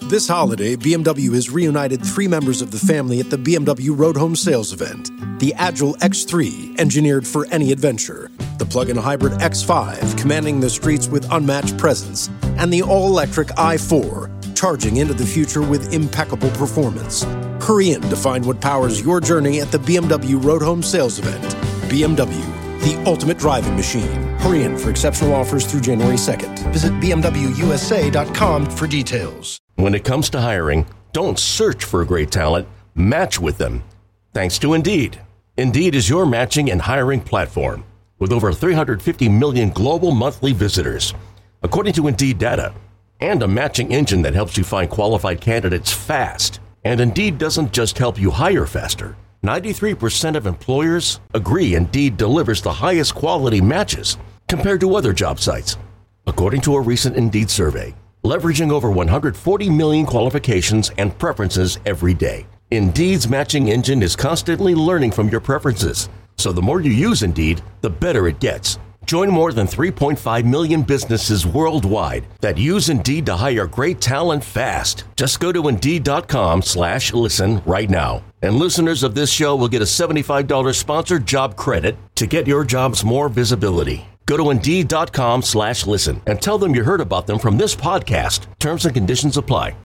This holiday, BMW has reunited 3 members of the family at the BMW Road Home Sales event. The Agile X3, engineered for any adventure. The plug-in hybrid X5, commanding the streets with unmatched presence. And the all-electric i4, charging into the future with impeccable performance. Hurry in to find what powers your journey at the BMW Road Home Sales event. BMW, the ultimate driving machine. Hurry in for exceptional offers through January 2nd. Visit BMWUSA.com for details. When it comes to hiring, don't search for great talent, match with them. Thanks to Indeed. Indeed is your matching and hiring platform with over 350 million global monthly visitors, according to Indeed data, and a matching engine that helps you find qualified candidates fast. And Indeed doesn't just help you hire faster. 93% of employers agree Indeed delivers the highest quality matches compared to other job sites, according to a recent Indeed survey. Leveraging over 140 million qualifications and preferences every day. Indeed's matching engine is constantly learning from your preferences, so the more you use Indeed, the better it gets. Join more than 3.5 million businesses worldwide that use Indeed to hire great talent fast. Just go to Indeed.com/listen right now. And listeners of this show will get a $75 sponsored job credit to get your jobs more visibility. Go to Indeed.com/listen and tell them you heard about them from this podcast. Terms and conditions apply.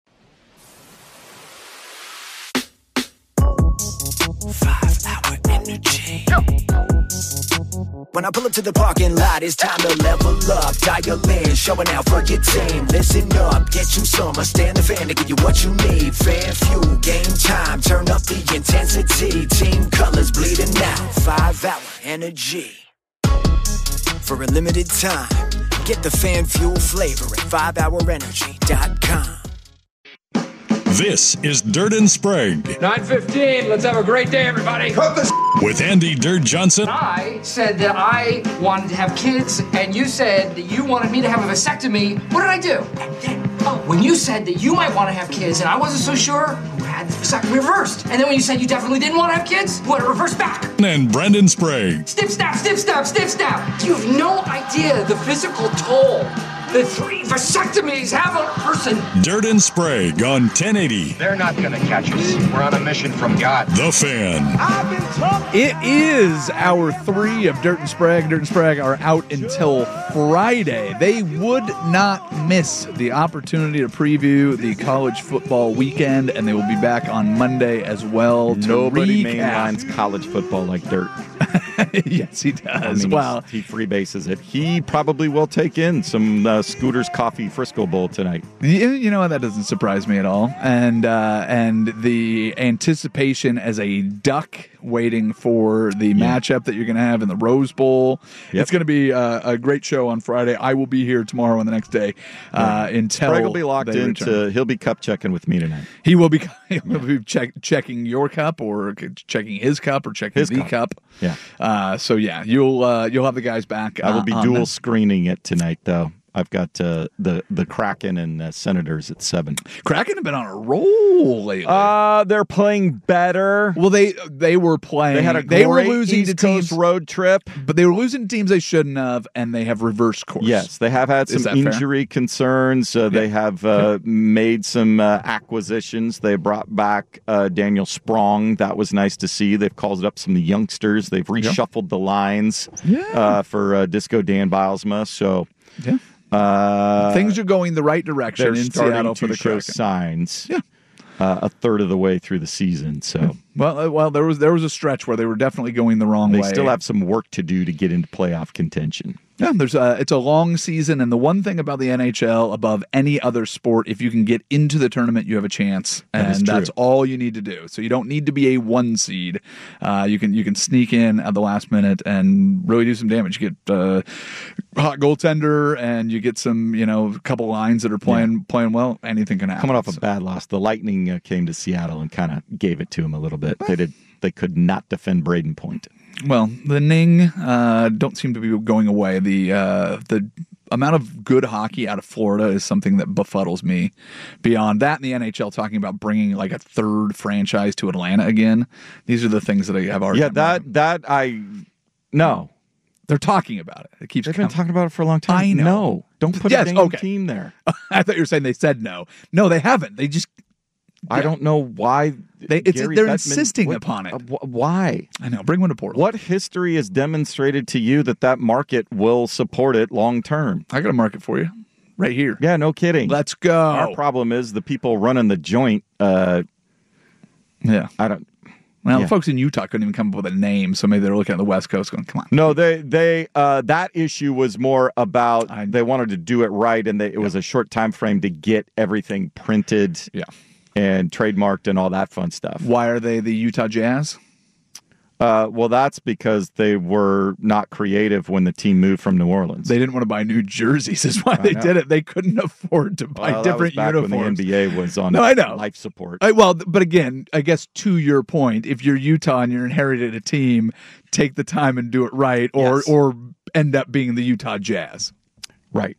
5-hour energy. When I pull up to the parking lot, it's time to level up. Dial in, showing out for your team. Listen up, get you some. I stand the fan to give you what you need. Fan fuel, game time. Turn up the intensity. Team colors bleeding out. 5-hour energy. For a limited time, get the fan fuel flavor at 5hourenergy.com. This is Dirt and Sprague. 9:15. Let's have a great day, everybody. With Andy Dirt Johnson. I said that I wanted to have kids, and you said that you wanted me to have a vasectomy. What did I do? And then, when you said that you might want to have kids, and I wasn't so sure, who had the vasectomy reversed? And then when you said you definitely didn't want to have kids, what, it reversed back? And Brendan Sprague. Snip, snap, snip, snap, snip, snap. You have no idea the physical toll that 3 vasectomies have on a person. Dirt and Sprague on 1080. They're not going to catch us. We're on a mission from God. The Fan. It is hour 3 of Dirt and Sprague. Dirt and Sprague are out until Friday. They would not miss the opportunity to preview the college football weekend, and they will be back on Monday as well. Nobody mainlines college football like Dirt. Yes, he does. I mean, he freebases it. He probably will take in some Scooter's Coffee Frisco Bowl tonight. You know, that doesn't surprise me at all. And the anticipation as a Duck waiting for the matchup that you're going to have in the Rose Bowl. Yep. It's going to be a great show on Friday. I will be here tomorrow and the next day until Craig will be locked into. He'll be cup checking with me tonight. He will be. He'll be checking your cup or checking his cup or checking his cup. Yeah. So yeah, you'll have the guys back. I will be dual screening it tonight, though. I've got the Kraken and Senators at 7. Kraken have been on a roll lately. They're playing better. Well, they were playing. They were losing East to teams Coast road trip, but they were losing to teams they shouldn't have, and they have reversed course. Yes, they have had some injury concerns. They have made some acquisitions. They brought back Daniel Sprong. That was nice to see. They've called up some youngsters. They've reshuffled the lines for Disco Dan Bilesma. So. Yeah. Things are going the right direction in Seattle for the Kraken. Signs. Yeah. A third of the way through the season. So well, there was a stretch where they were definitely going the wrong way. They still have some work to do to get into playoff contention. Yeah, it's a long season, and the one thing about the NHL above any other sport, if you can get into the tournament, you have a chance, and that's all you need to do. So you don't need to be a 1 seed. You can sneak in at the last minute and really do some damage. You get a hot goaltender, and you get some a couple lines that are playing well. Anything can happen. Coming off a bad loss, the Lightning came to Seattle and kind of gave it to them a little bit. They could not defend Braden Point. Well, the Ning don't seem to be going away. The amount of good hockey out of Florida is something that befuddles me. Beyond that, in the NHL, talking about bringing like a third franchise to Atlanta again. These are the things that I have already. Yeah, no. They're talking about it. It keeps. They've been talking about it for a long time. I know. No, don't put a damn team there. I thought you were saying they said no. No, they haven't. They just. I don't know why they're insisting upon it. Why? I know. Bring one to Portland. What history has demonstrated to you that market will support it long term? I got a market for you right here. Yeah, no kidding. Let's go. Our problem is the people running the joint. Yeah, I don't. Well, the folks in Utah couldn't even come up with a name, so maybe they're looking at the West Coast going, come on. No, they that issue was more about they wanted to do it right, and it was a short time frame to get everything printed. Yeah. And trademarked and all that fun stuff. Why are they the Utah Jazz? Well, that's because they were not creative when the team moved from New Orleans. They didn't want to buy new jerseys. Is why they did it. They couldn't afford to buy different uniforms. When the NBA was on life support. But again, I guess to your point, if you're Utah and you're inherited a team, take the time and do it right, or end up being the Utah Jazz. Right.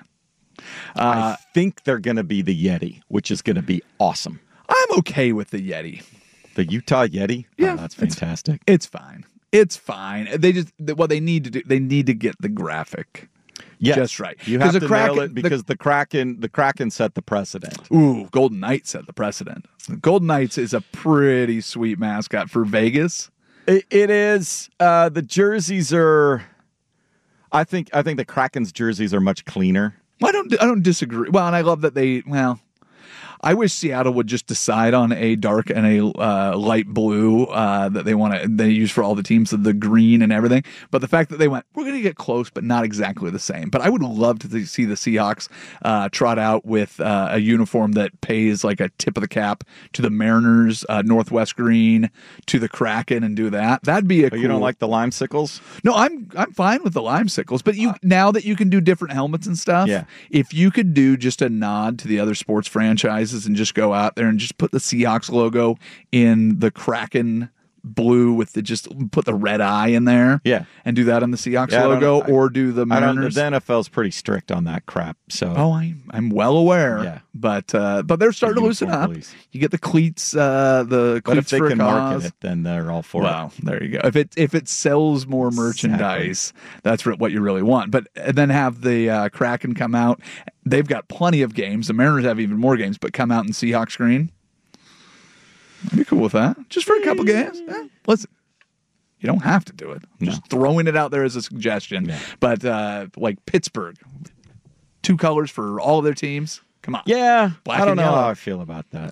I think they're going to be the Yeti, which is going to be awesome. I'm okay with the Yeti. The Utah Yeti? Yeah. Oh, that's fantastic. It's fine. It's fine. They just, what they need to do, they need to get the graphic just right. You have to nail it because the Kraken set the precedent. Ooh, Golden Knights set the precedent. Golden Knights is a pretty sweet mascot for Vegas. It is. The jerseys are, I think the Kraken's jerseys are much cleaner. Well, I don't disagree. Well, and I love that I wish Seattle would just decide on a dark and a light blue that they use for all the teams, the green and everything. But the fact that they went, we're going to get close, but not exactly the same. But I would love to see the Seahawks trot out with a uniform that pays like a tip of the cap to the Mariners, Northwest green, to the Kraken, and do that. That'd be cool. You don't like the limesicles? No, I'm fine with the limesicles. But now that you can do different helmets and stuff, if you could do just a nod to the other sports franchises and just go out there and just put the Seahawks logo in the Kraken blue with just put the red eye in there, and do that on the Seahawks logo, or do the Mariners. The NFL's pretty strict on that crap. So I'm well aware. But they're starting to loosen up. You get the cleats, but if they can market it, then they're all for it. Well, there you go. If it sells more merchandise, that's what you really want. But then have the Kraken come out. They've got plenty of games. The Mariners have even more games, but come out in Seahawks green. I'd be cool with that. Just for a couple games. Listen, you don't have to do it. I'm just throwing it out there as a suggestion. Yeah. But like Pittsburgh, 2 colors for all of their teams. Come on. Yeah. Black I don't know yellow. how I feel about that.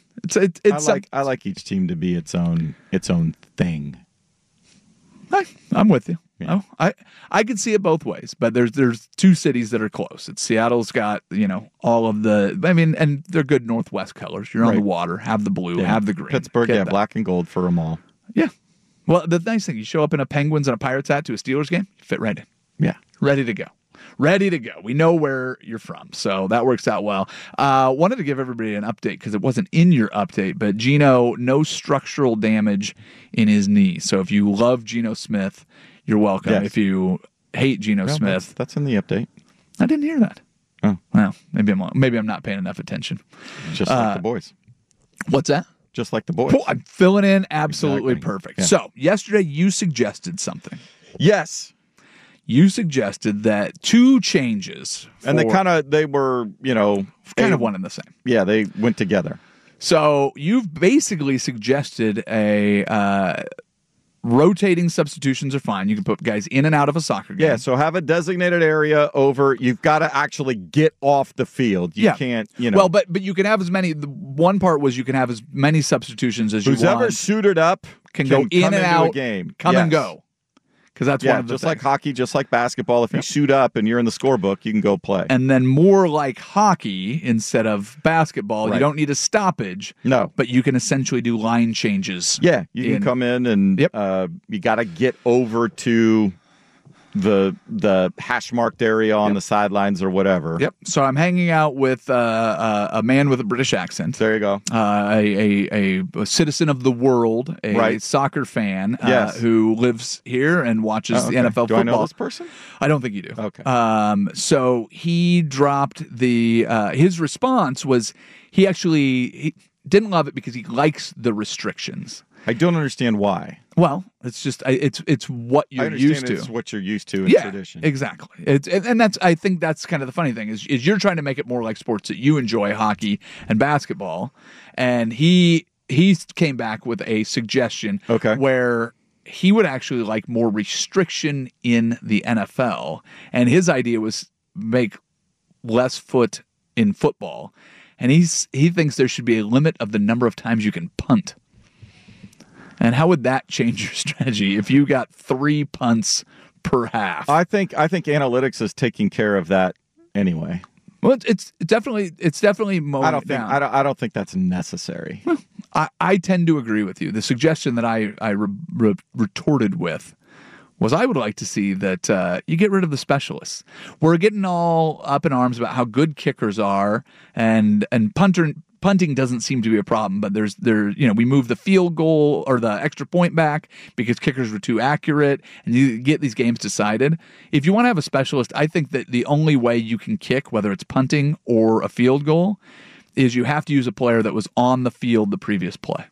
I like each team to be its own thing. I'm with you. Yeah. Oh, I could see it both ways, but there's 2 cities that are close. Seattle's got all of and they're good Northwest colors. You're on the water, have the blue, have the green. Pittsburgh, black and gold for them all. Yeah. Well, the nice thing, you show up in a Penguins and a Pirates hat to a Steelers game, you fit right in. Yeah, ready to go. Ready to go. We know where you're from, so that works out well. Wanted to give everybody an update because it wasn't in your update, but Geno, no structural damage in his knee. So if you love Geno Smith, you're welcome. Yes. If you hate Geno Smith, that's in the update. I didn't hear that. Oh, well, maybe I'm not paying enough attention. Just like the boys. What's that? Just like the boys. I'm filling in absolutely perfect. Yeah. So yesterday you suggested something. Yes. You suggested that 2 changes. And they were, kind of one and the same. Yeah, they went together. So you've basically suggested a rotating substitutions are fine. You can put guys in and out of a soccer game. Yeah, so have a designated area over. You've got to actually get off the field. You can't, Well, but you can have as many. The one part was you can have as many substitutions as you want. Who's ever suited up can go in and out. A game. Come and go. Because that's one of the just things. Like hockey, just like basketball. If you suit up and you're in the scorebook, you can go play. And then more like hockey instead of basketball, you don't need a stoppage. No. But you can essentially do line changes. Yeah, you can come in and you got to get over to the hash marked area on the sidelines or whatever. Yep. So I'm hanging out with a man with a British accent. There you go. A citizen of the world, a soccer fan who lives here and watches the NFL football. Do I know this person? I don't think you do. Okay. So he dropped his response was he didn't love it because he likes the restrictions. I don't understand why. Well, it's just it's what you're used to. It's what you're used to in tradition. Exactly. And that's I think that's kind of the funny thing is you're trying to make it more like sports that you enjoy, hockey and basketball. And he came back with a suggestion where he would actually like more restriction in the NFL. And his idea was make less foot in football. And he thinks there should be a limit of the number of times you can punt. And how would that change your strategy if you got 3 punts per half? I think analytics is taking care of that anyway. Well, it's definitely mowing I don't it think down. I don't think that's necessary. I tend to agree with you. The suggestion that I retorted with was I would like to see that you get rid of the specialists. We're getting all up in arms about how good kickers are, and punting doesn't seem to be a problem, but we move the field goal or the extra point back because kickers were too accurate, and you get these games decided. If you want to have a specialist, I think that the only way you can kick, whether it's punting or a field goal, is you have to use a player that was on the field the previous play.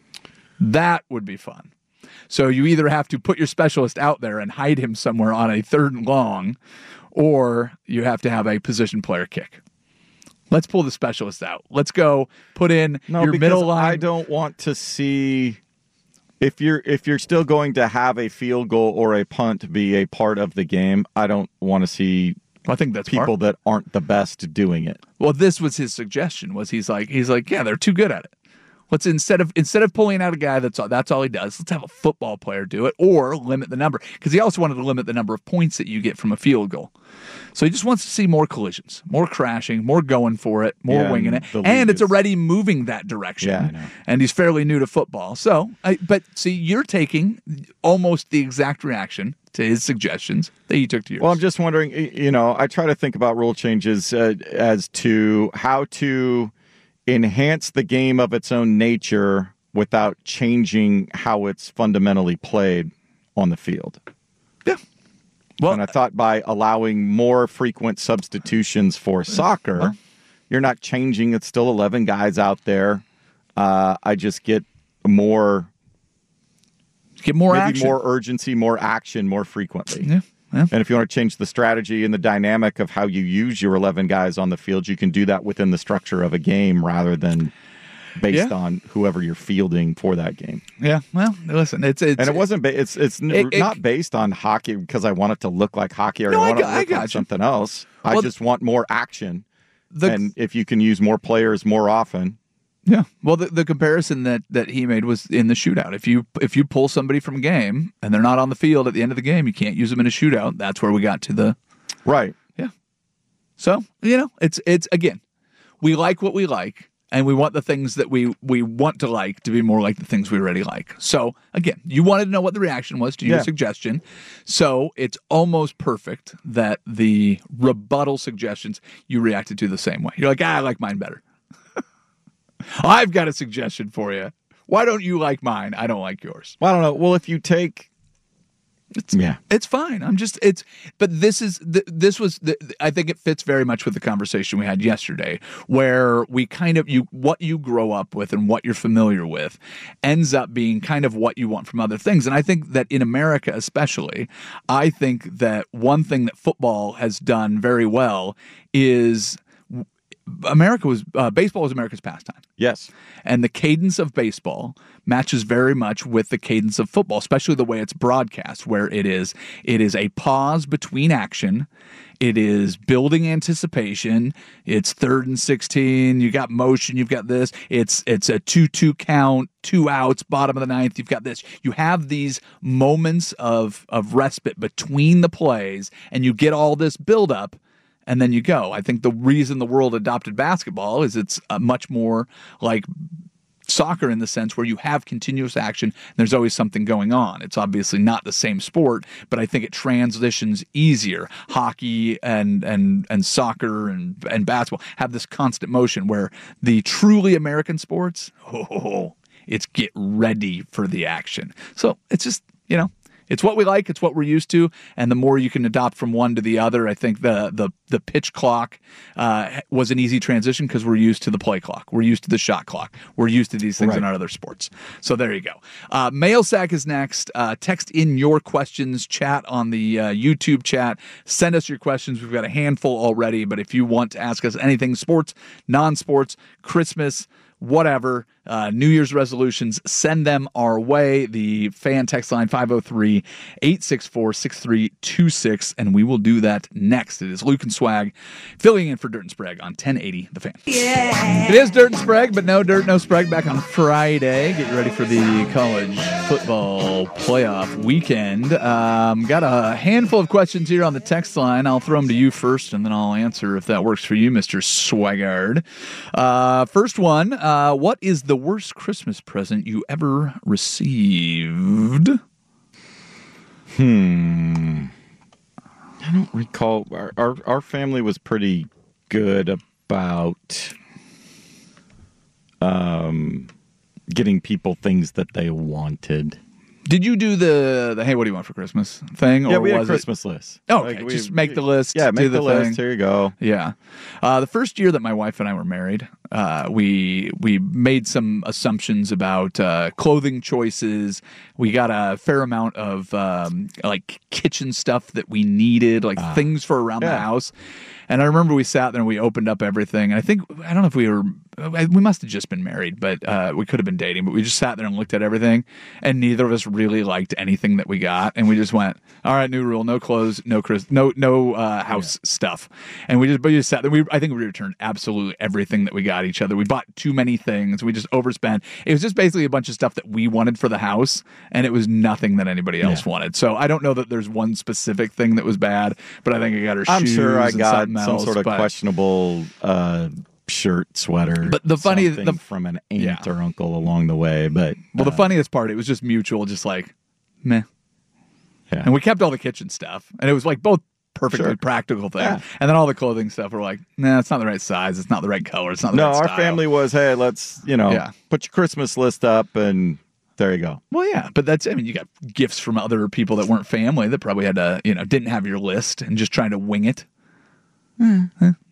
That would be fun. So you either have to put your specialist out there and hide him somewhere on a 3rd and long, or you have to have a position player kick. Let's pull the specialist out. Let's go put in your middle line. I don't want to see if you're still going to have a field goal or a punt be a part of the game. I don't want to see I think that's people that aren't the best doing it. Well, this was his suggestion. Was he's like, yeah, they're too good at it. Let's instead of pulling out a guy that's all he does, let's have a football player do it or limit the number, because he also wanted to limit the number of points that you get from a field goal. So he just wants to see more collisions, more crashing, more going for it, more winging it, and it's already moving that direction. Yeah, I know. And he's fairly new to football. So, but see, you're taking almost the exact reaction to his suggestions that he took to yours. Well, I'm just wondering. I try to think about rule changes as to how to enhance the game of its own nature without changing how it's fundamentally played on the field. Yeah. Well, and I thought by allowing more frequent substitutions for soccer, you're not changing. It's still 11 guys out there. I just get more action. More urgency, more action, more frequently. Yeah. Yeah. And if you want to change the strategy and the dynamic of how you use your 11 guys on the field, you can do that within the structure of a game rather than based on whoever you're fielding for that game. Yeah. Well, listen, it's and it wasn't. It's not based on hockey because I want it to look like hockey or I want it to look like something else. I just want more action. And if you can use more players more often. Yeah. Well, the comparison that he made was in the shootout. If you pull somebody from a game and they're not on the field at the end of the game, you can't use them in a shootout. That's where we got to the right. Yeah. So it's again, we like what we like, and we want the things that we want to like to be more like the things we already like. So again, you wanted to know what the reaction was to your suggestion. So it's almost perfect that the rebuttal suggestions you reacted to the same way. You're like, I like mine better. I've got a suggestion for you. Why don't you like mine? I don't like yours. Well, I don't know. Well, if you take, it's fine. But I think it fits very much with the conversation we had yesterday, where we kind of what you grow up with and what you're familiar with ends up being kind of what you want from other things. And I think that in America, especially, I think that one thing that football has done very well is baseball was America's pastime. Yes. And the cadence of baseball matches very much with the cadence of football, especially the way it's broadcast, where it is a pause between action. It is building anticipation. It's 3rd and 16. You got motion. You've got this. It's a 2-2 count, 2 outs, bottom of the 9th. You've got this. You have these moments of respite between the plays, and you get all this buildup. And then you go. I think the reason the world adopted basketball is it's much more like soccer in the sense where you have continuous action and there's always something going on. It's obviously not the same sport, but I think it transitions easier. Hockey and soccer and basketball have this constant motion, where the truly American sports, it's get ready for the action. So it's just, It's what we like. It's what we're used to. And the more you can adopt from one to the other, I think the pitch clock was an easy transition because we're used to the play clock. We're used to the shot clock. We're used to these things in our other sports. So there you go. Mail Sack is next. Text in your questions. Chat on the YouTube chat. Send us your questions. We've got a handful already. But if you want to ask us anything sports, non-sports, Christmas, whatever, New Year's resolutions, send them our way. The fan text line 503-864-6326, and we will do that next. It is Luke and Swag filling in for Dirt and Sprague on 1080 The Fan. Yeah. It is Dirt and Sprague, but no Dirt, no Sprague back on Friday. Get you ready for the college football playoff weekend. Got a handful of questions here on the text line. I'll throw them to you first, and then I'll answer if that works for you, Mr. Swagard. First one, what is the worst Christmas present you ever received? I don't recall. Our family was pretty good about getting people things that they wanted. Did you do the hey, what do you want for Christmas thing? Yeah, we had a Christmas list. Oh, okay. Just make the list. Yeah, make the list. Thing. Here you go. Yeah. The first year that my wife and I were married, we made some assumptions about clothing choices. We got a fair amount of like kitchen stuff that we needed, like things for around the house. And I remember we sat there and we opened up everything. And I don't know if we must have just been married, but we could have been dating. But we just sat there and looked at everything, and neither of us really liked anything that we got. And we just went, all right, new rule: no clothes, no house stuff. And we just sat there. I think we returned absolutely everything that we got each other. We bought too many things. We just overspent. It was just basically a bunch of stuff that we wanted for the house, and it was nothing that anybody else wanted. So I don't know that there's one specific thing that was bad, but I think I got her shoes. I'm sure I got some sort of questionable shirt, sweater, but the funny from an aunt or uncle along the way. But the funniest part, it was just mutual, just like meh. Yeah. And we kept all the kitchen stuff, and it was like both perfectly practical things. Yeah. And then all the clothing stuff were like, nah, it's not the right size, it's not the right color, it's not the right style. Our family was, hey, let's put your Christmas list up and. There you go. Well, yeah, but you got gifts from other people that weren't family that probably had to, didn't have your list and just trying to wing it. No?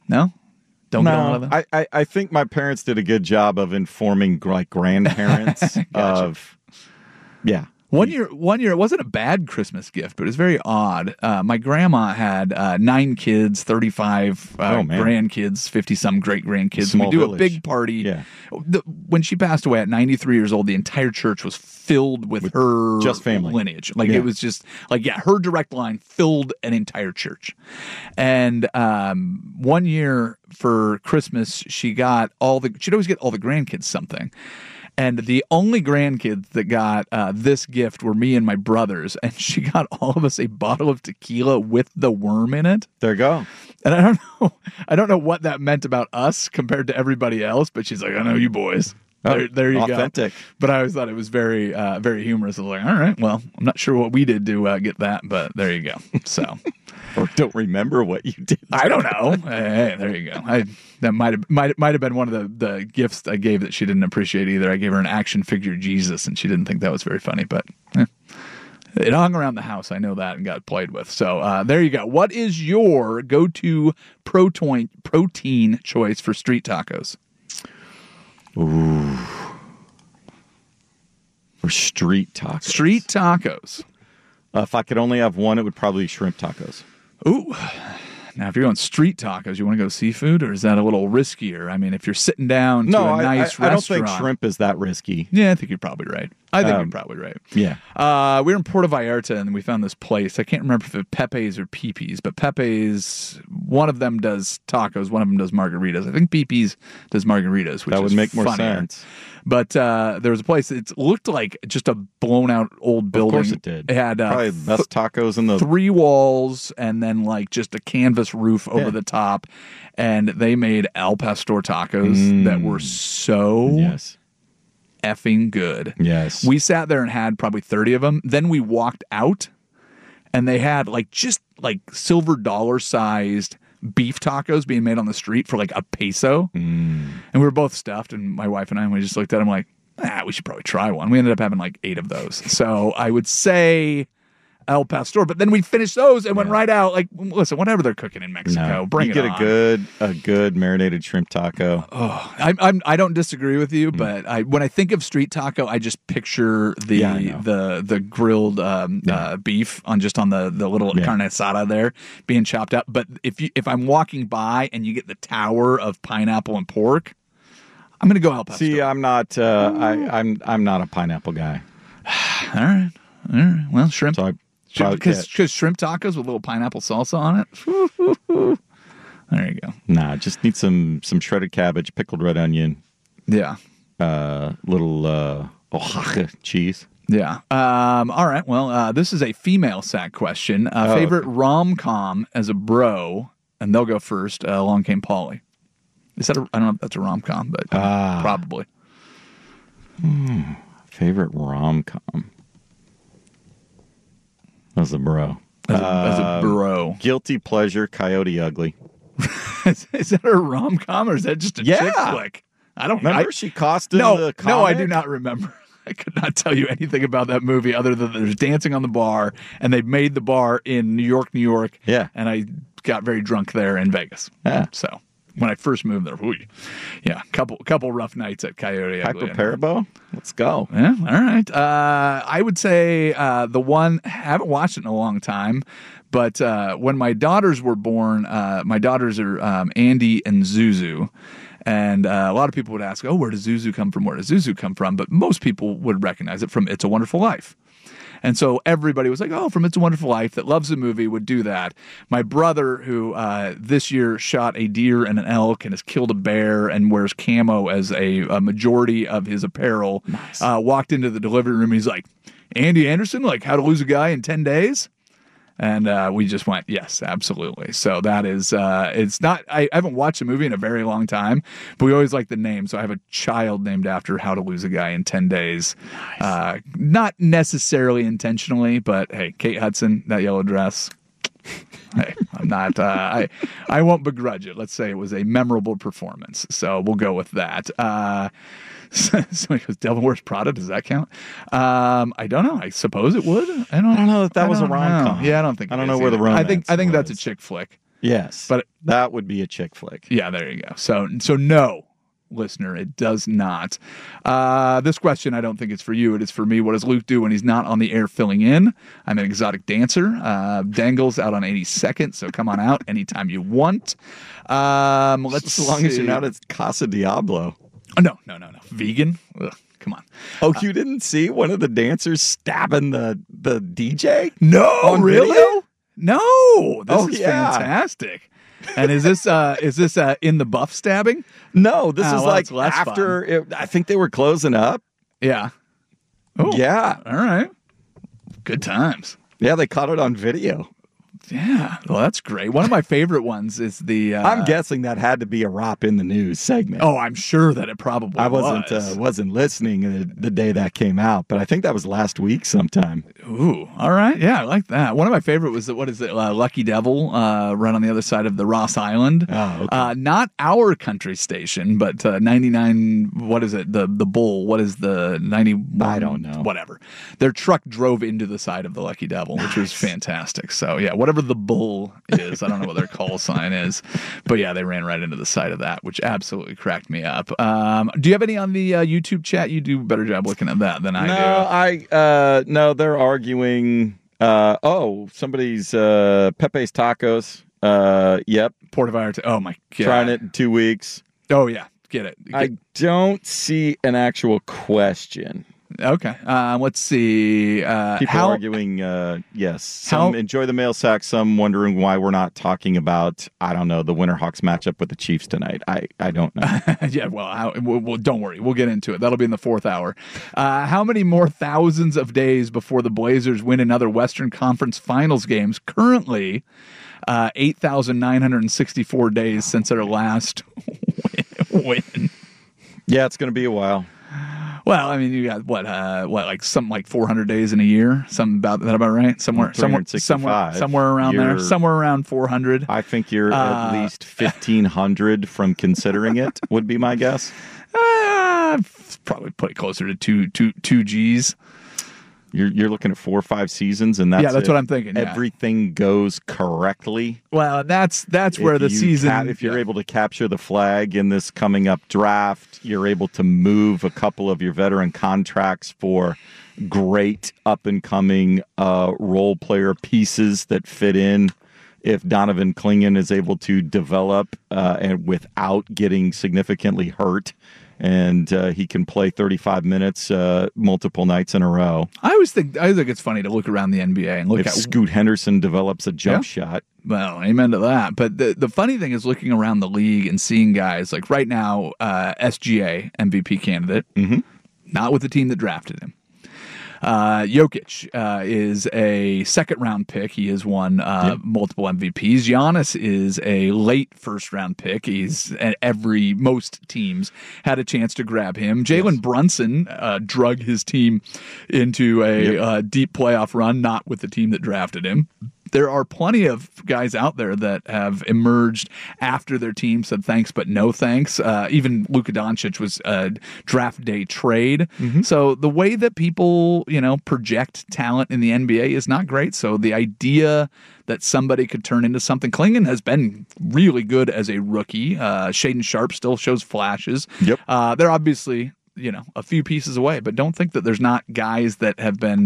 Don't get a lot of that? I think my parents did a good job of informing like grandparents of, yeah. One year, it wasn't a bad Christmas gift, but it was very odd. My grandma had 9 kids, 35 grandkids, 50-some great-grandkids. And we do village. A big party. Yeah. When she passed away at 93 years old, the entire church was filled with her just family lineage. It was just her direct line filled an entire church. And one year for Christmas, she'd always get all the grandkids something. And the only grandkids that got this gift were me and my brothers. And she got all of us a bottle of tequila with the worm in it. There you go. And I don't know what that meant about us compared to everybody else, but she's like, I know you boys. There you authentic. Go. But I always thought it was very, very humorous. I was like, all right, well, I'm not sure what we did to get that, but there you go. So, or don't remember what you did. I don't know. Hey, there you go. That might have been one of the gifts I gave that she didn't appreciate either. I gave her an action figure Jesus, and she didn't think that was very funny. But it hung around the house. I know that, and got played with. So there you go. What is your go-to protein choice for street tacos? Ooh. Or street tacos. Street tacos. If I could only have one, it would probably be shrimp tacos. Ooh. Now, if you're going street tacos, you want to go seafood, or is that a little riskier? I mean, if you're sitting down to a nice restaurant. I don't think shrimp is that risky. Yeah, I think you're probably right. You're probably right. Yeah. We were in Puerto Vallarta, and we found this place. I can't remember if it's Pepe's or Pepe's, but Pepe's, one of them does tacos, one of them does margaritas. I think Pepe's does margaritas, which that would make more funnier. Sense. But there was a place, it looked like just a blown-out old building. Of course it did. It had probably the best tacos in the... 3 walls, and then like just a canvas roof over the top. And they made al pastor tacos that were so effing good. Yes. We sat there and had probably 30 of them. Then we walked out, and they had just silver dollar-sized beef tacos being made on the street for like a peso. And we were both stuffed, and my wife and I, we just looked at them like, we should probably try one. We ended up having like 8 of those. So I would say El Pastor. But then we finished those and went right out. Like, listen, whatever they're cooking in Mexico, bring it on. You get a good marinated shrimp taco. Oh, I don't disagree with you, but when I think of street taco, I just picture the grilled beef on the little carne asada there being chopped up. But if I'm walking by and you get the tower of pineapple and pork, I'm going to go El Pastor. See, I'm not. I'm not a pineapple guy. All right. Well, shrimp. So because shrimp tacos with a little pineapple salsa on it. There you go. Nah, just need some shredded cabbage, pickled red onion. Yeah. Little Oaxaca cheese. Yeah. All right. Well, this is a female sack question. Favorite rom-com as a bro, and they'll go first. Along Came Polly. Is that I don't know if that's a rom-com, but probably. Favorite rom-com as a bro. As a bro. Guilty pleasure, Coyote Ugly. Is that a rom-com or is that just a chick flick? I don't remember. She costumed the comic? No, I do not remember. I could not tell you anything about that movie other than there's dancing on the bar, and they made the bar in New York. Yeah. And I got very drunk there in Vegas. Yeah. So when I first moved there, couple rough nights at Coyote Ugly. Hyper-Parabo? Let's go. Yeah, all right. I would say the one, I haven't watched it in a long time, but when my daughters were born, my daughters are Andy and Zuzu. And a lot of people would ask, where does Zuzu come from? Where does Zuzu come from? But most people would recognize it from It's a Wonderful Life. And so everybody was like, from It's a Wonderful Life, that loves the movie, would do that. My brother, who this year shot a deer and an elk and has killed a bear and wears camo as a majority of his apparel, walked into the delivery room. And he's like, Andy Anderson, like How to Lose a Guy in 10 Days? And we just went, yes, absolutely. So that is, it's not, I haven't watched a movie in a very long time, but we always like the name. So I have a child named after How to Lose a Guy in 10 Days. Nice. Not necessarily intentionally, but hey, Kate Hudson, that yellow dress. Hey, I'm not, I won't begrudge it. Let's say it was a memorable performance. So we'll go with that. Somebody goes, Devil Wears Prada, does that count? I don't know. I suppose it would. I don't know if that was a rom-com. Yeah, I don't think I don't know where the romance I think that's a chick flick. Yes. But that would be a chick flick. Yeah, there you go. So no, listener, it does not. This question, I don't think it's for you. It is for me. What does Luke do when he's not on the air filling in? I'm an exotic dancer. Dangles out on 82nd, so come on out anytime you want. As long as you're not at Casa Diablo. Oh, no. Vegan? Ugh, come on. Oh, you didn't see one of the dancers stabbing the DJ? No, really? Video? No. This is fantastic. And is this in the buff stabbing? No, this is like after I think they were closing up. Yeah. Oh, yeah. All right. Good times. Yeah, they caught it on video. Yeah, well, that's great. One of my favorite ones is the. I'm guessing that had to be a ROP in the news segment. Oh, I'm sure that it probably. I wasn't listening the day that came out, but I think that was last week sometime. Ooh, all right, yeah, I like that. One of my favorite was Lucky Devil, run on the other side of the Ross Island. Oh, okay. Not our country station, but 99. What is it? The Bull. What is the 91? I don't know. Whatever. Their truck drove into the side of the Lucky Devil, which was fantastic. So yeah, whatever the Bull is, I don't know what their call sign is, but yeah, they ran right into the side of that, which absolutely cracked me up. Do you have any on the YouTube chat? You do a better job looking at that than I do. No, they're arguing. Somebody's Pepe's Tacos. Yep. Portavire. Oh my God. Trying it in 2 weeks. Oh yeah. Get it. I don't see an actual question. Okay. Let's see. People arguing, yes. Some enjoy the mail sack, some wondering why we're not talking about, I don't know, the Winterhawks matchup with the Chiefs tonight. I don't know. Yeah, well, don't worry. We'll get into it. That'll be in the fourth hour. How many more thousands of days before the Blazers win another Western Conference Finals games? Currently, 8,964 days since their last win. Yeah, it's going to be a while. Well, I mean, you got something like 400 days in a year, something about right? Somewhere around there, somewhere around 400. I think you're at least 1,500 from considering it. Would be my guess. Probably put it closer to two G's. You're looking at 4 or 5 seasons, and that's what I'm thinking. Everything goes correctly. Well, that's where the season. If you're able to capture the flag in this coming up draft, you're able to move a couple of your veteran contracts for great up and coming role player pieces that fit in. If Donovan Clingan is able to develop and without getting significantly hurt, and he can play 35 minutes multiple nights in a row. I think it's funny to look around the NBA and look at Scoot Henderson develops a jump shot. Well, amen to that. But the funny thing is looking around the league and seeing guys like right now, SGA MVP candidate, not with the team that drafted him. Jokic is a second-round pick. He has won multiple MVPs. Giannis is a late first-round pick. Most teams had a chance to grab him. Jalen Brunson drug his team into a deep playoff run, not with the team that drafted him. There are plenty of guys out there that have emerged after their team said thanks, but no thanks. Even Luka Doncic was a draft day trade. So the way that people, project talent in the NBA is not great. So the idea that somebody could turn into something. Clingan has been really good as a rookie. Shaedon Sharpe still shows flashes. They're obviously a few pieces away, but don't think that there's not guys that have been,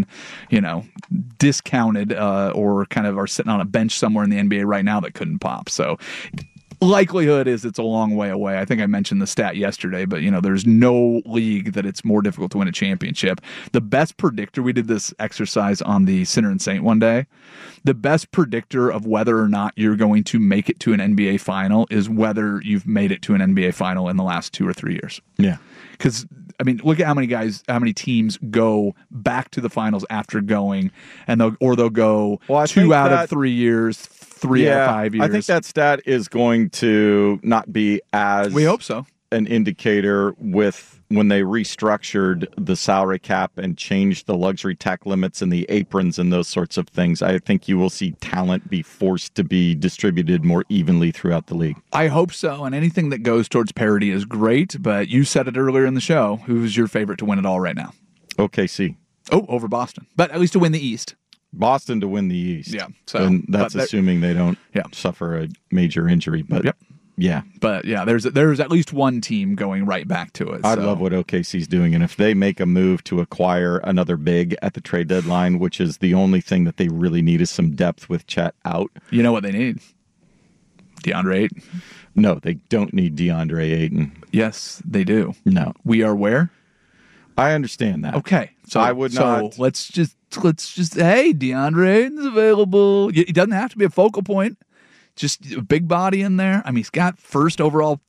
discounted or kind of are sitting on a bench somewhere in the NBA right now that couldn't pop. So likelihood is it's a long way away. I think I mentioned the stat yesterday, but there's no league that it's more difficult to win a championship. The best predictor, we did this exercise on the Sinner and Saint one day. The best predictor of whether or not you're going to make it to an NBA final is whether you've made it to an NBA final in the last 2 or 3 years. Yeah. Because, look at how many teams go back to the finals after going, and they'll go 2 out of 3 years, 3 out of 5 years. I think that stat is going to not be as we hope so an indicator with when they restructured the salary cap and changed the luxury tax limits and the aprons and those sorts of things. I think you will see talent be forced to be distributed more evenly throughout the league. I hope so, and anything that goes towards parity is great, but you said it earlier in the show. Who's your favorite to win it all right now? OKC. Oh, over Boston. But at least to win the East. Boston to win the East. Yeah. So, and that's assuming they don't suffer a major injury. But yeah. But yeah, there's at least one team going right back to it. I love what OKC's doing. And if they make a move to acquire another big at the trade deadline, which is the only thing that they really need is some depth with Chet out. You know what they need? DeAndre Ayton. No, they don't need DeAndre Ayton. Yes, they do. No. We are where? I understand that. Okay. So I would not. So let's just hey, DeAndre Ayton's available. He doesn't have to be a focal point. Just a big body in there. He's got first overall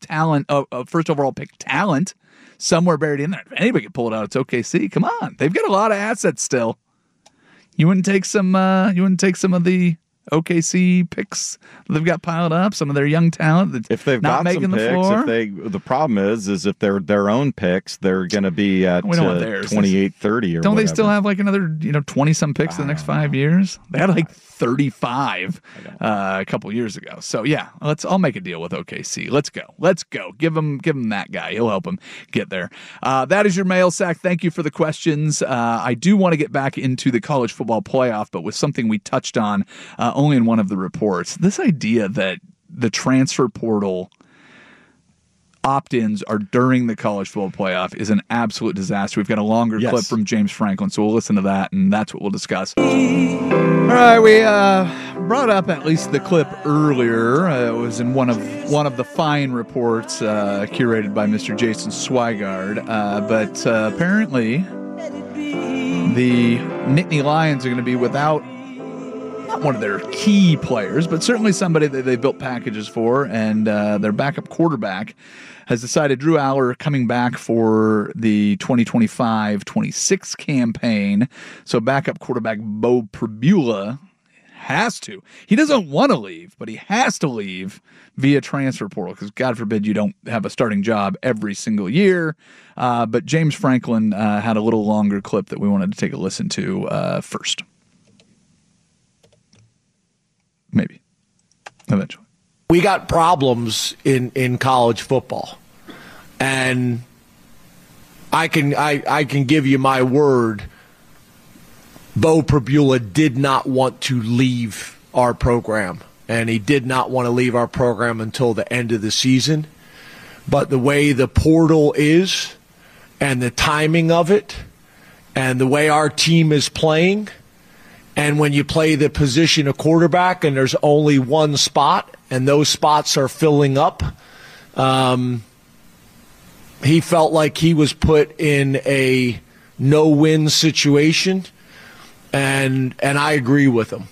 pick talent somewhere buried in there. If anybody can pull it out, it's OKC. Come on, they've got a lot of assets still. You wouldn't take some of the OKC picks they've got piled up, some of their young talent that's if they've not got making some the picks, floor. The problem is if they're their own picks, they're going to be at 28, 30 or don't whatever. They still have like another 20-some picks in the next 5 years? They had like 35 a couple years ago. So yeah, I'll make a deal with OKC. Let's go. Give him that guy. He'll help him get there. That is your mail sack. Thank you for the questions. I do want to get back into the college football playoff, but with something we touched on only in one of the reports. This idea that the transfer portal opt-ins are during the college football playoff is an absolute disaster. We've got a longer clip from James Franklin, so we'll listen to that, and that's what we'll discuss. All right, we brought up at least the clip earlier. It was in one of the fine reports curated by Mr. Jason Swigard, but apparently the Nittany Lions are going to be without not one of their key players, but certainly somebody that they built packages for, and their backup quarterback has decided Drew Aller coming back for the 2025-26 campaign. So backup quarterback Bo Pribula has to. He doesn't want to leave, but he has to leave via transfer portal because God forbid you don't have a starting job every single year. But James Franklin had a little longer clip that we wanted to take a listen to first. Maybe. Eventually. We got problems in college football. And I can give you my word Bo Pribula did not want to leave our program, and he did not want to leave our program until the end of the season. But the way the portal is and the timing of it and the way our team is playing, and when you play the position of quarterback and there's only one spot and those spots are filling up, he felt like he was put in a no-win situation, and I agree with him.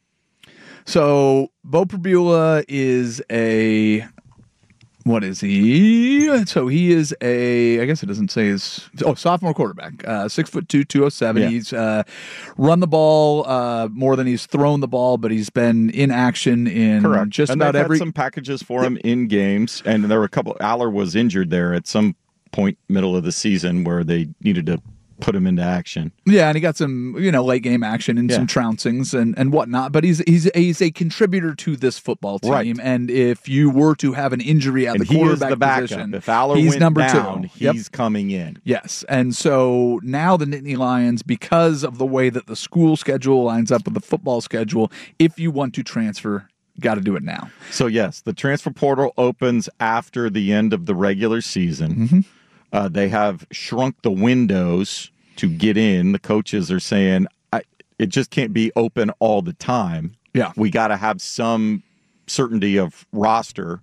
So Bo Pribula is a... What is he? So he is I guess it doesn't say sophomore quarterback, 6'2", 207. Yeah. He's run the ball more than he's thrown the ball, but he's been in action in Correct. just and about they've every. Had some packages for him in games, and there were a couple. Aller was injured there at some point middle of the season where they needed to put him into action. Yeah, and he got some, late game action and some trouncings and whatnot. But he's a contributor to this football team. Right. And if you were to have an injury at the quarterback position, if Aller he's went number down, 2. He's coming in. Yes, and so now the Nittany Lions, because of the way that the school schedule lines up with the football schedule, if you want to transfer, got to do it now. So yes, the transfer portal opens after the end of the regular season. Mm-hmm. They have shrunk the windows to get in. The coaches are saying it just can't be open all the time. Yeah. We got to have some certainty of roster.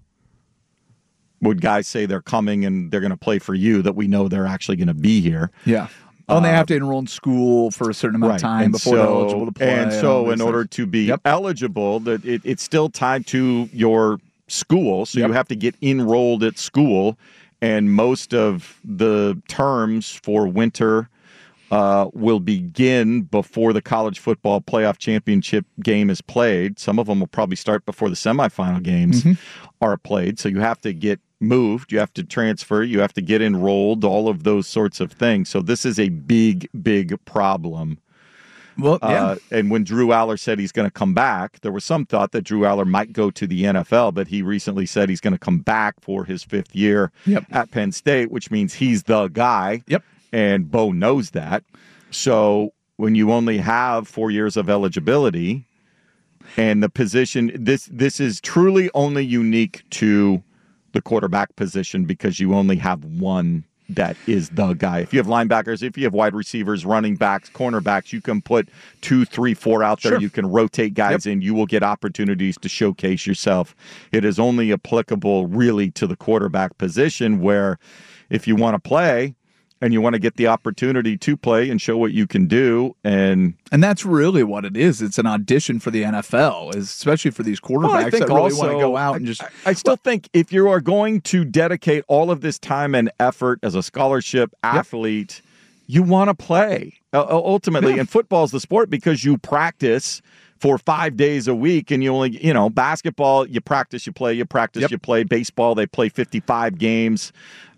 Would guys say they're coming and they're going to play for you, that we know they're actually going to be here? Yeah. Oh, and they have to enroll in school for a certain amount of time before they're eligible to play. And so in order to be eligible, it's still tied to your school. So you have to get enrolled at school. And most of the terms for winter will begin before the college football playoff championship game is played. Some of them will probably start before the semifinal games are played. So you have to get moved, you have to transfer, you have to get enrolled, all of those sorts of things. So this is a big, big problem. Well, yeah. And when Drew Aller said he's going to come back, there was some thought that Drew Aller might go to the NFL, but he recently said he's going to come back for his 5th year at Penn State, which means he's the guy. Yep. And Bo knows that. So when you only have 4 years of eligibility and the position, this is truly only unique to the quarterback position because you only have one that is the guy. If you have linebackers, if you have wide receivers, running backs, cornerbacks, you can put 2, 3, 4 out there. Sure. You can rotate guys in. You will get opportunities to showcase yourself. It is only applicable really to the quarterback position, where if you want to play and you want to get the opportunity to play and show what you can do. And that's really what it is. It's an audition for the NFL, especially for these quarterbacks that really want to go out and just... I still think if you are going to dedicate all of this time and effort as a scholarship athlete, you want to play. Ultimately, and football's the sport because you practice for 5 days a week, and you only, basketball, you practice, you play, you practice, you play. Baseball, they play 55 games.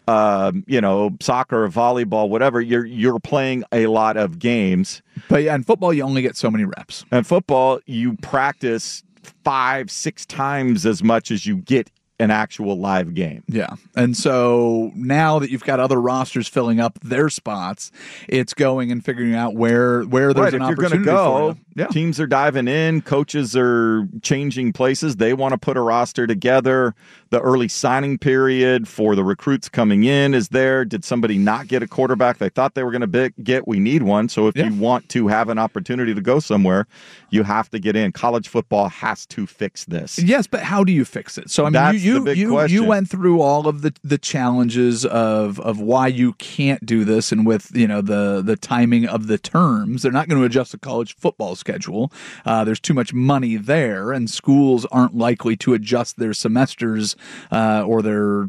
Soccer or volleyball, whatever, you're playing a lot of games. But in football, you only get so many reps. And football, you practice 5-6 times as much as you get an actual live game. Yeah. And so now that you've got other rosters filling up their spots, it's going and figuring out where there's an opportunity going to go. Yeah. Teams are diving in. Coaches are changing places. They want to put a roster together. The early signing period for the recruits coming in is there. Did somebody not get a quarterback they thought they were going to get? We need one. So if you want to have an opportunity to go somewhere, you have to get in. College football has to fix this. Yes, but how do you fix it? So I mean, you went through all of the challenges of why you can't do this, and with the timing of the terms, they're not going to adjust the college football schedule. There's too much money there, and schools aren't likely to adjust their semesters or their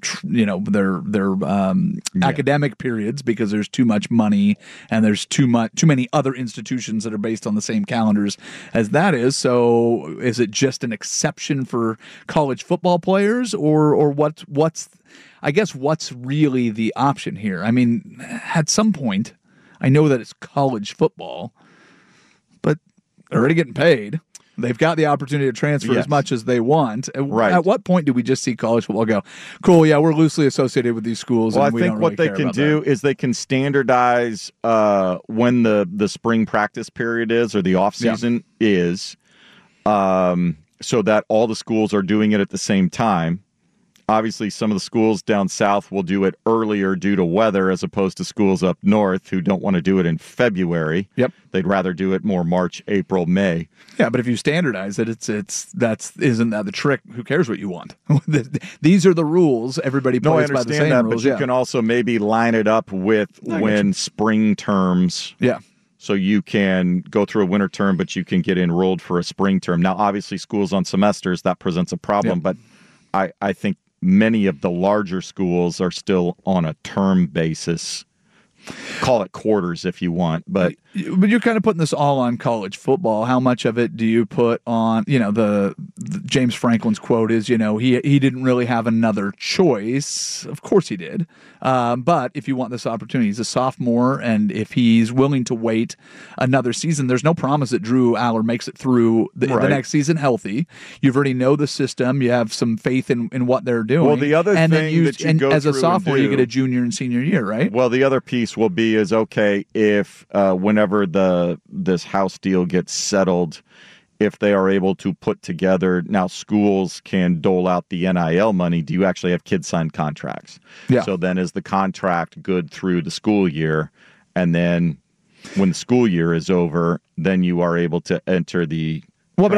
academic periods because there's too much money and there's too many other institutions that are based on the same calendars as that is. So is it just an exception for college football players, or what's really the option here? I mean, at some point, I know that it's college football, but they're already getting paid. They've got the opportunity to transfer as much as they want. Right. At what point do we just see college football go, cool, yeah, we're loosely associated with these schools? Well, and I think what they can do is they can standardize when the spring practice period is or the off season is, so that all the schools are doing it at the same time. Obviously, some of the schools down south will do it earlier due to weather as opposed to schools up north who don't want to do it in February. Yep. They'd rather do it more March, April, May. Yeah, but if you standardize it, isn't that the trick? Who cares what you want? These are the rules. Everybody plays by the same rules. But you can also maybe line it up with when spring terms. Yeah. So you can go through a winter term, but you can get enrolled for a spring term. Now, obviously, schools on semesters, that presents a problem, but I think many of the larger schools are still on a term basis. Call it quarters if you want, but you're kind of putting this all on college football. How much of it do you put on, the James Franklin's quote is, he didn't really have another choice. Of course he did. But if you want this opportunity, he's a sophomore, and if he's willing to wait another season, there's no promise that Drew Aller makes it through the next season healthy. You've already know the system. You have some faith in what they're doing. Well, the other thing that you go as a through sophomore, and do, you get a junior and senior year, right? Well, the other piece will be is, okay, if whenever this house deal gets settled, if they are able to put together, now schools can dole out the NIL money. Do you actually have kids sign contracts? Yeah. So then is the contract good through the school year? And then when the school year is over, then you are able to enter the But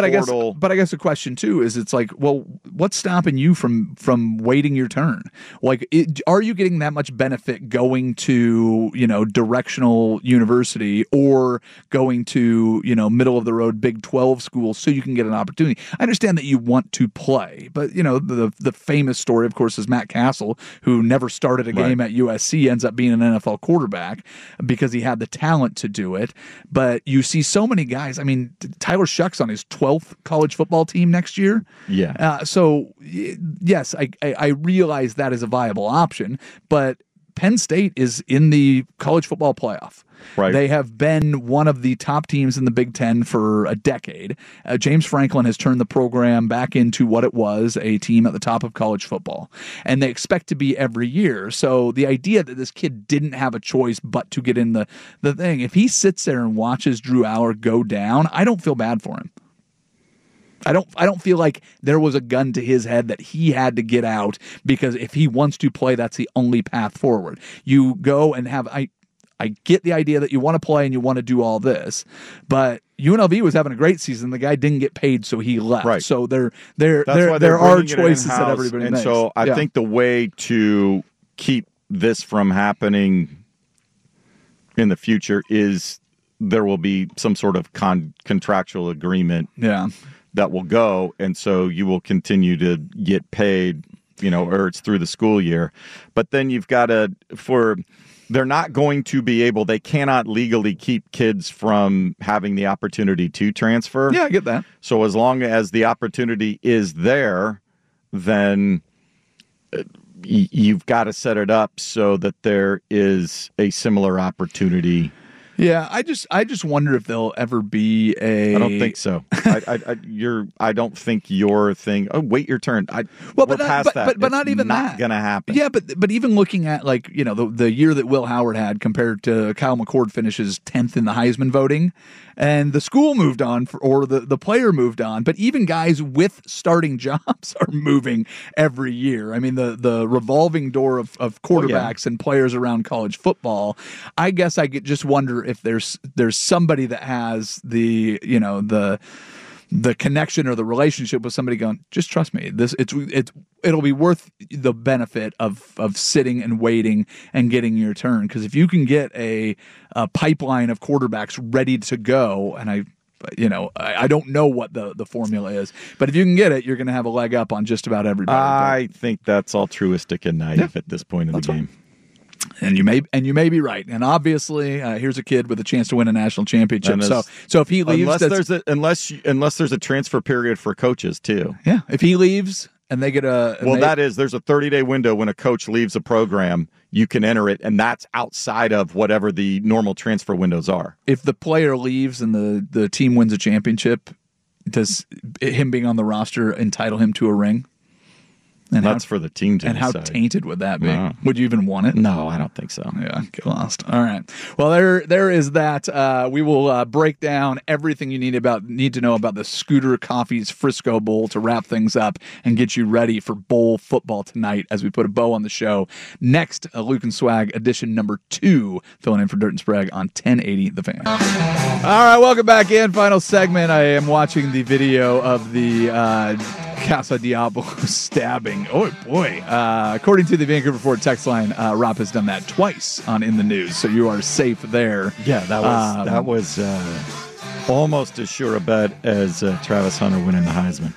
I guess the question too is, it's like, well, what's stopping you from waiting your turn? Like, are you getting that much benefit going to directional university or going to middle of the road Big 12 schools so you can get an opportunity? I understand that you want to play, but the famous story, of course, is Matt Castle, who never started a game at USC, ends up being an NFL quarterback because he had the talent to do it. But you see so many guys. I mean, Tyler Shuck's on his 12th college football team next year. Yeah. So, yes, I realize that is a viable option, but Penn State is in the college football playoff. Right. They have been one of the top teams in the Big Ten for a decade. James Franklin has turned the program back into what it was, a team at the top of college football. And they expect to be every year. So the idea that this kid didn't have a choice but to get in the thing, if he sits there and watches Drew Aller go down, I don't feel bad for him. I don't feel like there was a gun to his head that he had to get out, because if he wants to play, that's the only path forward. You go and have I get the idea that you want to play and you want to do all this, but UNLV was having a great season. The guy didn't get paid, so he left. Right. So there are choices that everybody makes. And so I think the way to keep this from happening in the future is there will be some sort of contractual agreement that will go, and so you will continue to get paid, or it's through the school year. But then you've got they're not going to be able, they cannot legally keep kids from having the opportunity to transfer. Yeah, I get that. So as long as the opportunity is there, then you've got to set it up so that there is a similar opportunity. Yeah, I just wonder if there'll ever be a. I don't think so. I don't think your thing. Oh, wait your turn. We're past that. But not even not that. Going to happen. Yeah, but even looking at the year that Will Howard had compared to Kyle McCord finishes 10th in the Heisman voting, and the school moved on or the player moved on, but even guys with starting jobs are moving every year. I mean, the revolving door of quarterbacks and players around college football. I guess I could just wonder if there's somebody that has the connection or the relationship with somebody going, just trust me, it'll be worth the benefit of sitting and waiting and getting your turn. Because if you can get a pipeline of quarterbacks ready to go, and I don't know what the formula is, but if you can get it, you're going to have a leg up on just about everybody. I think that's altruistic and naive at this point in the game. And you may be right. And obviously, here's a kid with a chance to win a national championship. So if he leaves, unless there's a transfer period for coaches too. Yeah, if he leaves and they get there's a 30-day window when a coach leaves a program, you can enter it, and that's outside of whatever the normal transfer windows are. If the player leaves and the team wins a championship, does him being on the roster entitle him to a ring? And that's for the team to decide. And how tainted would that be? No. Would you even want it? No, I don't think so. Yeah, get lost. All right. Well, there is that. We will break down everything you need to know about the Scooter Coffee's Frisco Bowl to wrap things up and get you ready for bowl football tonight as we put a bow on the show. Next, Luke and Swag edition number 2, filling in for Dirt and Sprague on 1080 The Fan. All right, welcome back in. Final segment. I am watching the video of the Casa Diablo stabbing. Oh boy! According to the Vancouver Ford text line, Rob has done that twice on In the News, so you are safe there. Yeah, that was almost as sure a bet as Travis Hunter winning the Heisman.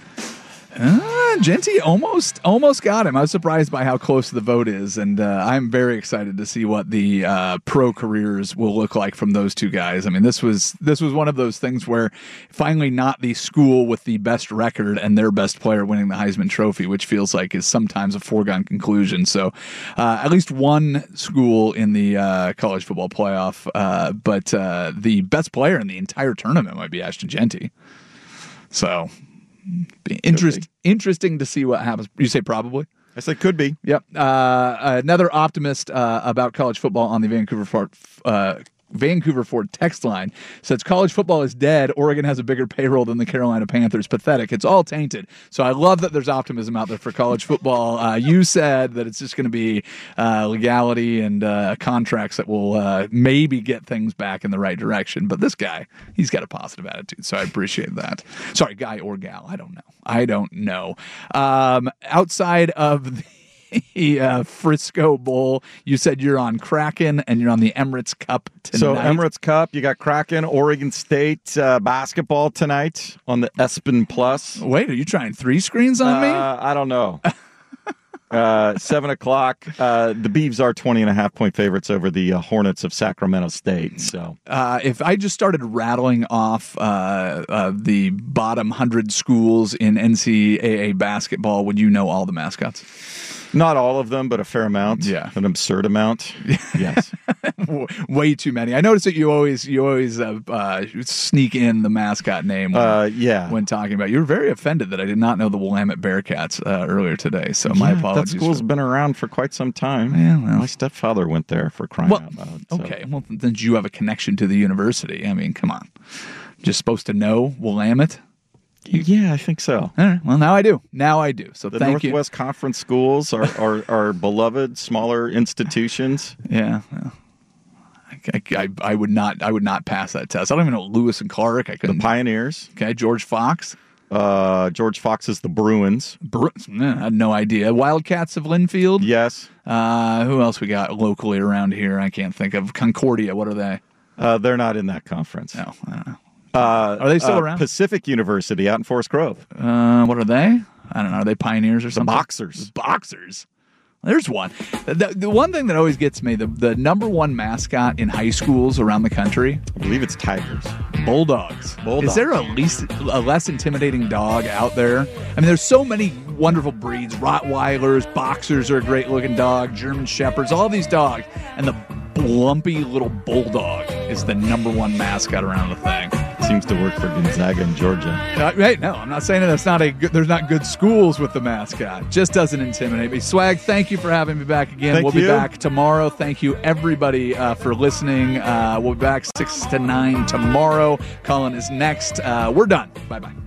Genty almost got him. I was surprised by how close the vote is, and I'm very excited to see what the pro careers will look like from those two guys. I mean, this was one of those things where finally not the school with the best record and their best player winning the Heisman Trophy, which feels like is sometimes a foregone conclusion. So at least one school in the college football playoff, but the best player in the entire tournament might be Ashton Genty. So be interesting to see what happens. You say probably? I said could be. Yep. Another optimist about college football on the Vancouver Ford text line says college football is dead. Oregon has a bigger payroll than the Carolina Panthers. Pathetic. It's all tainted. So I love that there's optimism out there for college football. You said that it's just going to be legality and contracts that will maybe get things back in the right direction. But this guy, he's got a positive attitude. So I appreciate that. Sorry, guy or gal. I don't know. Outside of the Frisco Bowl, you said you're on Kraken and you're on the Emirates Cup tonight. So Emirates Cup, you got Kraken, Oregon State basketball tonight on the ESPN Plus. Wait, are you trying 3 screens on me? I don't know. 7 o'clock. The Beavs are 20.5-point favorites over the Hornets of Sacramento State. So if I just started rattling off the bottom 100 schools in NCAA basketball, would you know all the mascots? Not all of them, but a fair amount. Yeah. An absurd amount. Yes. Way too many. I noticed that you always sneak in the mascot name when talking about it. You were very offended that I did not know the Willamette Bearcats earlier today, so my apologies. That school's been around for quite some time. Yeah, well. My stepfather went there for crying out loud. So. Okay, well, then you have a connection to the university. I mean, come on. Just supposed to know Willamette? Yeah, I think so. All right. Well, now I do. So the thank you. The Northwest Conference schools are beloved, smaller institutions. Yeah. Well, I would not pass that test. I don't even know Lewis and Clark. I couldn't. The Pioneers. Okay. George Fox. George Fox is the Bruins. I had no idea. Wildcats of Linfield. Yes. Who else we got locally around here? I can't think of. Concordia. What are they? They're not in that conference. No. I don't know. Are they still around? Pacific University out in Forest Grove. What are they? I don't know. Are they Pioneers or something? The Boxers. The Boxers. There's one. The one thing that always gets me, the number one mascot in high schools around the country. I believe it's Tigers. Bulldogs. Is there a less intimidating dog out there? I mean, there's so many wonderful breeds. Rottweilers, Boxers are a great looking dog, German Shepherds, all these dogs. And the lumpy little bulldog is the number one mascot around the thing. Seems to work for Gonzaga in Georgia. Right? No, I'm not saying that there's not good schools with the mascot. Just doesn't intimidate me. Swag, thank you for having me back again. We'll be back tomorrow. Thank you, everybody, for listening. We'll be back 6 to 9 tomorrow. Colin is next. We're done. Bye-bye.